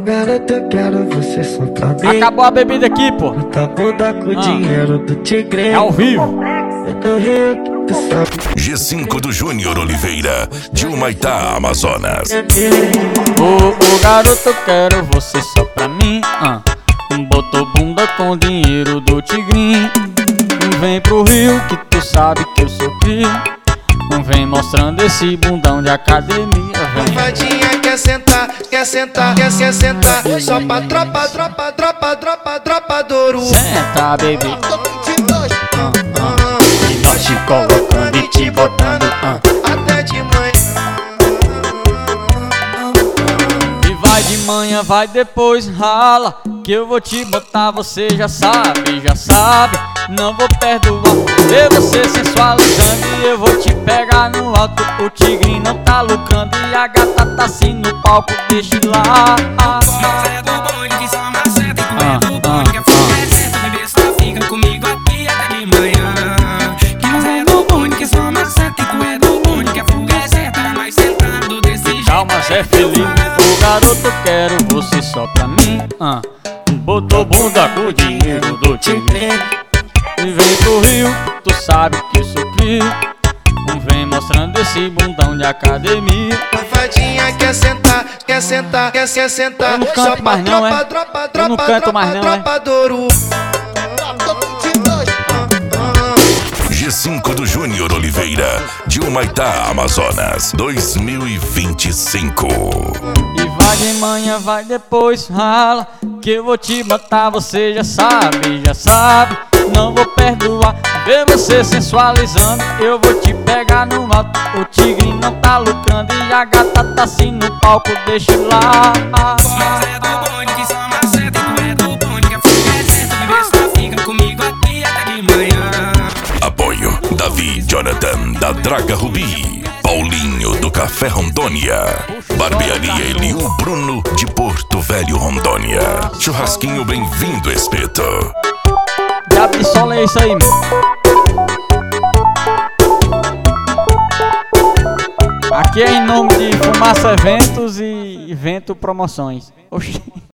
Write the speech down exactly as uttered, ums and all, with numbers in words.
garoto, eu quero você só pra mim. Acabou a bebida aqui, pô. Tá bunda com o Ah. dinheiro do tigre. É ao vivo. Eu tô rico, tu sabe. G cinco do Júnior Oliveira, de Humaitá, Amazonas. Ô, ô garoto, eu quero você só pra mim. ah. Botou bunda com dinheiro do tigrinho. Vem pro Rio que tu sabe que eu sou crio. Vem mostrando esse bundão de academia. Vem. Safadinha quer sentar, quer sentar, quer se sentar. Só pra tropa, tropa, tropa, tropa, tropa do ouro. Senta, baby. Ah, ah. E nós te colocando e te botando. ah. Até de manhã. E vai de manhã, vai depois, rala. Que eu vou te botar, você já sabe, já sabe. Não vou perdoar, ver você sensualizando. E eu vou te pegar no alto. O tigre não tá lucrando e a gata tá assim no palco, deixa lá. ah, Mas é do bonde que só maceta. E como Ah, é do bonde que é ah, fogo é certo. Bebê só fica comigo aqui até de manhã. Que mas é do bonde que só maceta. E como é do bonde que é fogo é certo. Mas sentado desse jeito. Calma, Zé Felipe. Ô garoto, eu quero você só pra mim. ah. Botou bunda com o dinheiro do tigre. E vem pro Rio, tu sabe que eu sou crio. Vem mostrando esse bundão de academia. Safadinha quer sentar, quer sentar, quer se sentar. Eu não canto Só pra mais não, tropa, é? tropa, Eu tropa, não canto tropa, mais não, tropa do ouro. G cinco do Júnior Oliveira, de Humaitá, Amazonas, dois mil e vinte e cinco. E vai de manhã, vai depois, rala. Que eu vou te botar, você já sabe, já sabe. Não vou perdoar, ver você sensualizando. Eu vou te pegar no alto. O tigre não tá lucrando e a gata tá assim no palco, deixa lá. Mas é do bonde que só maceta. E como é do bonde que é fogo é certo. Bebê só fica comigo aqui até de manhã. Apoio Davi Jonathan, da Draga Rubi, Paulinho do Café Rondônia, Barbearia Eliu Bruno de Porto Velho, Rondônia. Churrasquinho Bem-vindo, Espeto. Diabo de sola é isso aí, meu. Aqui é em nome de Fumaça Eventos e Evento Promoções. Oxi.